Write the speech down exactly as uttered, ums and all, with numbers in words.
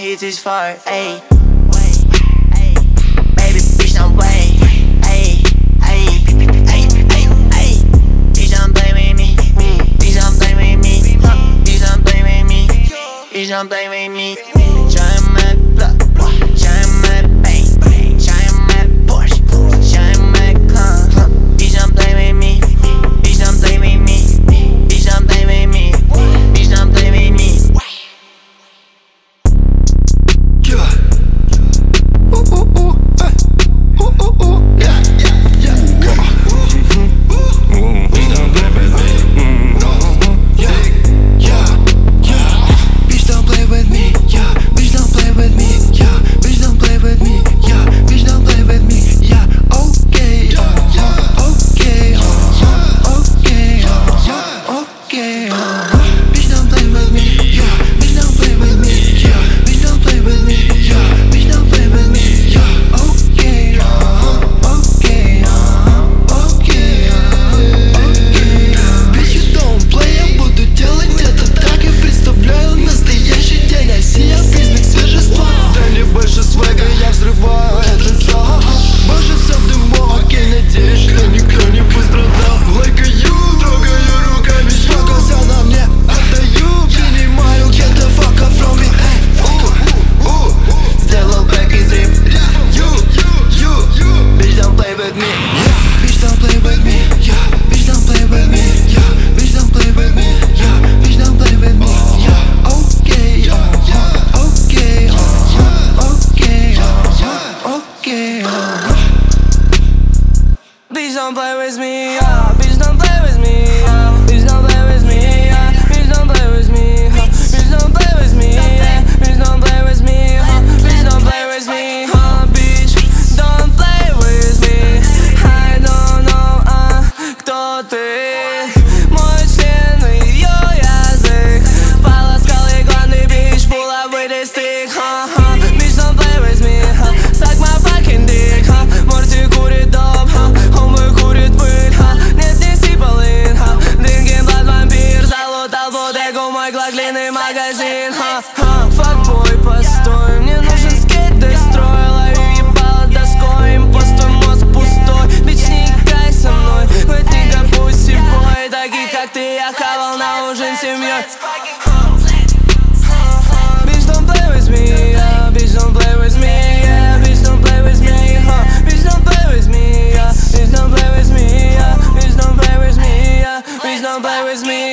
hit this far, ayy. Baby, bitch, don't play, ayy, ayy, ayy, ayy, ayy. Bitch, don't play with me, bitch, don't play with me, bitch, don't play with me, bitch, don't play with me. Shine my block, shine my bank, shine my Porsche, shine my car. Bitch, don't play with me, bitch, don't play with me, bitch, don't play with me, bitch, don't play with me. Bitch, don't play with me, yeah. Bitch, don't play with me, yeah. Bitch, don't play with me, yeah. Bitch, don't play with me, huh. Bitch, don't play with me, yeah. Bitch, don't play with me, huh. Bitch, don't play with me, huh. Bitch, don't play with me. I don't know, а кто ты? Мой член и ее язык полоскал игланный бич, булавый дистик, huh, huh. Bitch, don't play with me, huh. Suck my fucking dick, huh. Морти курит доп, huh. Он выкурит пыль, ха. Нет, неси полын, ха. Дринкин блад вампир залутал бодегу мой глак, длинный магазин, ха, ха. Факбой, постой, мне нужен скейт-дестрой. Лови ебало доской, импостой, мозг пустой. Бич, не играй со мной, в эти гапуси бой. Таких, как ты, я хавал на ужин с семьей. Bitch, don't play with me, yeah. Bitch, don't play with me, yeah. Bitch, don't play with me, huh. Bitch, don't play with me, yeah. Bitch, don't play with me, yeah. Bitch, don't play with me, yeah. Bitch, don't play with me.